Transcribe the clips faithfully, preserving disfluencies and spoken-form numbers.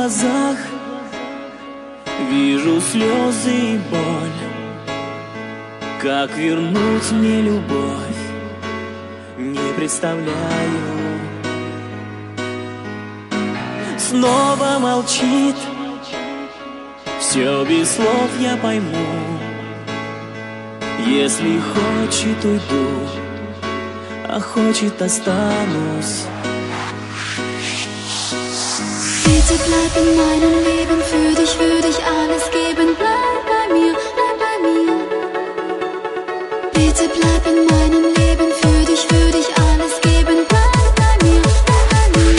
глазах вижу слезы и боль. Как вернуть мне любовь, не представляю. Снова молчит, все без слов я пойму. Если хочет, уйду, а хочет, останусь. Bitte bleib in meinem Leben, für dich würde ich alles geben. Bleib bei mir, bleib bei mir. Bitte bleib in meinem Leben, für dich würde ich alles geben. Bleib bei mir, bleib bei mir.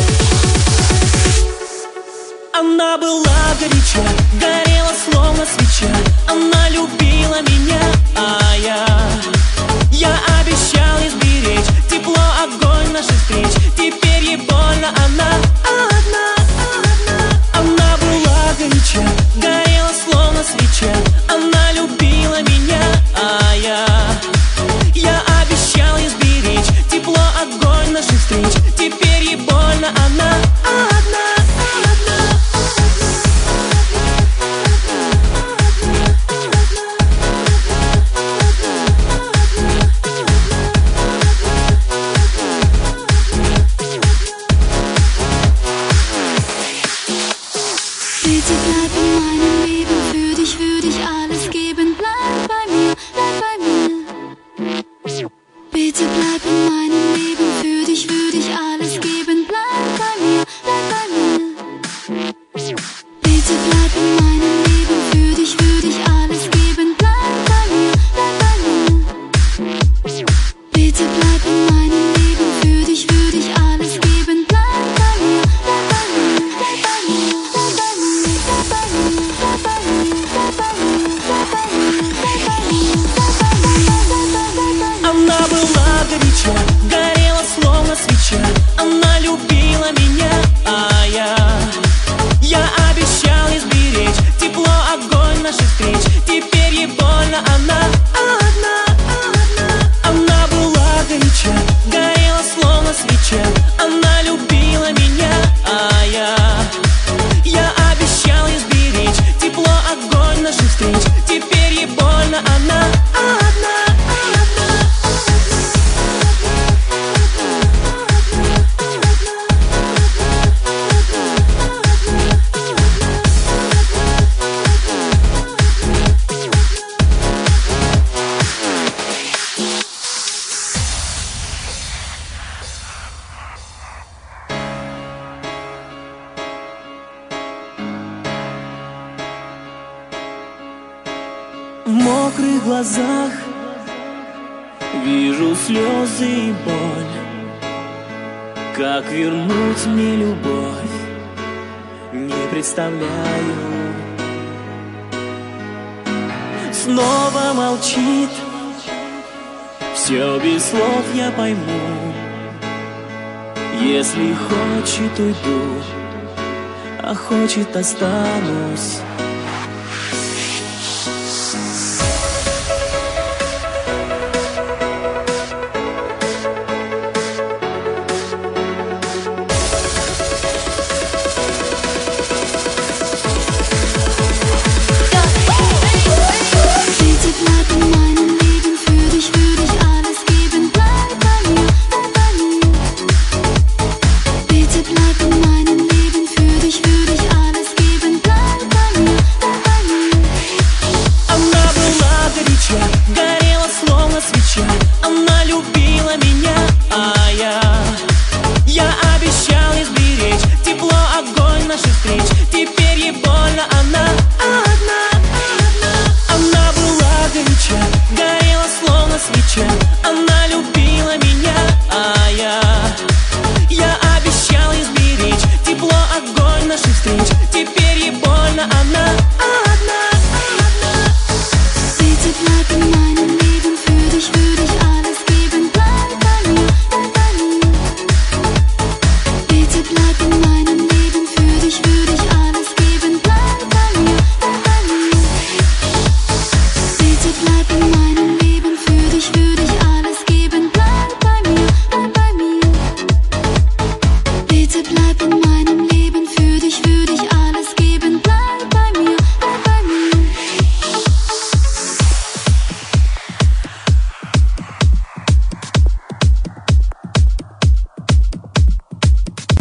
Она была горяча, горела словно свеча. Она любила меня, а я Я обещал ей сберечь тепло, огонь наших встреч. Теперь ей больно, она одна. Она была горяча, горела словно свеча. Она любила меня, а я Я обещал ей сберечь тепло, огонь наших встреч. Теперь ей больно, она одна. Bitte bleib in meinem Leben, für dich würde ich alles geben. Bleib bei mir, bleib bei mir. Bitte bleib in meinem Leben, für dich würde ich alles geben. Bleib bei mir, bleib bei mir. Bitte bleib in meinem Leben, für dich würde ich alles geben. Bleib bei mir, bleib bei mir. Bitte bleib in meinem Leben, für dich würde ich alles geben. Bleib bei mir, bleib bei mir, bleib bei mir, bleib bei mir. Она была горяча, горела словно свеча. Она любила меня, а я Я обещал ей сберечь тепло, огонь наших встреч. Теперь ей больно, она одна. Она была горяча, горела словно свеча. Она любила меня, а я Я обещал ей сберечь тепло, огонь наших встреч. Теперь ей больно, она одна. В мокрых глазах вижу слезы и боль. Как вернуть мне любовь, не представляю. Снова молчит, все без слов я пойму. Если хочет, уйду, а хочет, останусь. Горела словно свеча. Она любила меня, а я Я обещал ей сберечь тепло, огонь наших встреч. Теперь ей больно, она одна. Она была горяча, горела словно свеча. Она любила меня, а я Я обещал ей сберечь тепло, огонь наших встреч. Теперь ей больно, она одна. Bitte bleib in meinem Leben, für dich würde ich alles geben. Bleib bei mir, bleib bei mir. Bitte bleib in meinem Leben, für dich würde ich alles geben. Bleib bei mir, bleib bei mir. Bitte bleib in meinem Leben, für dich würde ich alles geben. Bleib bei mir, bleib bei mir. Bitte bleib in meinem Leben.